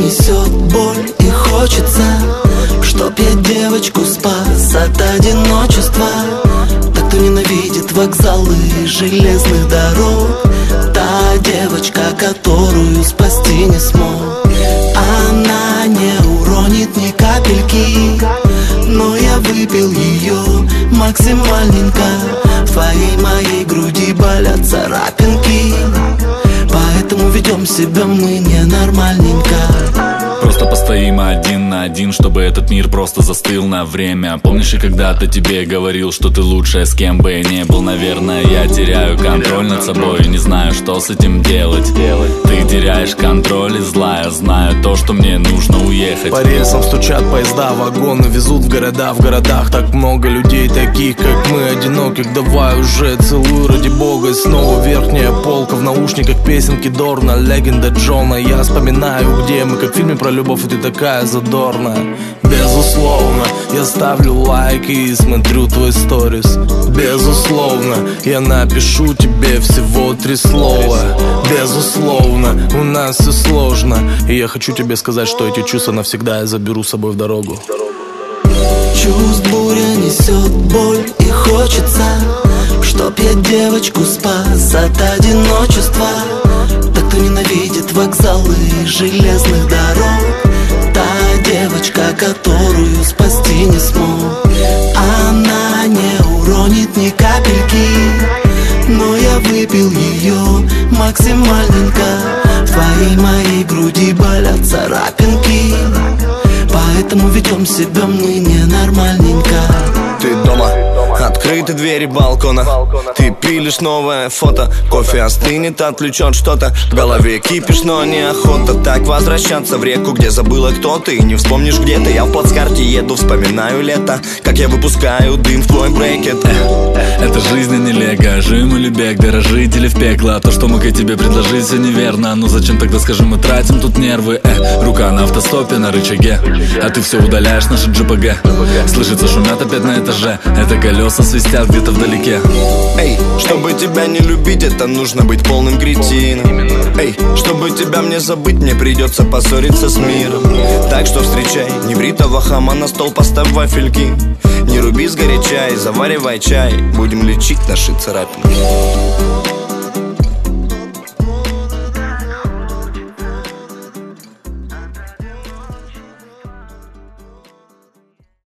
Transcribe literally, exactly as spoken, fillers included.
несет боль и хочется, чтоб я девочку спас от одиночества. Так кто ненавидит вокзалы железных дорог, та девочка, которую спасти не смог. Она не уронит ни капельки, но я выпил ее максимальненько. В твоей моей груди болят царапинки, поэтому ведем себя мы ненормальненько. Просто постоим один на один, чтобы этот мир просто застыл на время. Помнишь, и когда-то тебе говорил, что ты лучшая, с кем бы я не был. Наверное, я теряю контроль над собой и не знаю, что с этим делать. Ты теряешь контроль, и злая, знаю то, что мне нужно уехать. По рельсам стучат поезда, вагоны везут в города. В городах так много людей, таких как мы, одиноких. Давай уже целуй ради бога. И снова верхняя полка, в наушниках песенки Дорна, легенда Джона. Я вспоминаю, где мы, как в фильме про любовь, и ты такая задорная. Безусловно, я ставлю лайк и смотрю твой сторис. Безусловно, я напишу тебе всего три слова. Безусловно, у нас все сложно, и я хочу тебе сказать, что эти чувства навсегда я заберу с собой в дорогу. Чувств буря несет боль и хочется, чтоб я девочку спас от одиночества. Так кто ненавидит вокзалы железных дорог, та девочка, которую спасти не смог. Она не уронит ни капельки, но я выпил ее максимальненько. В твоей моей груди болят царапинки, поэтому ведем себя мы ненормальненько. Ты дома, открыты двери балкона, ты пилишь новое фото. Кофе остынет, отвлечет что-то, в голове кипишь, но неохота так возвращаться в реку, где забыла, кто ты, и не вспомнишь где ты. Я в плацкарте еду, вспоминаю лето, как я выпускаю дым в твой брекет. Это жизнь, а не лего, жим или бег, дорожить или в пекло. То, что мог я тебе предложить, все неверно. Ну зачем тогда, скажи, мы тратим тут нервы? Э, рука на автостопе, на рычаге, а ты все удаляешь, наши джи пи джи. Слышится, шумят опять на этаже, это колеса свистят где-то вдалеке. Эй, чтобы тебя не любить, это нужно быть полным кретином. Эй, чтобы тебя мне забыть, мне придется поссориться с миром. Так что встречай небритого хама, на стол поставь вафельки. Не руби сгоряча и заваривай чай, будем лечить наши царапинки.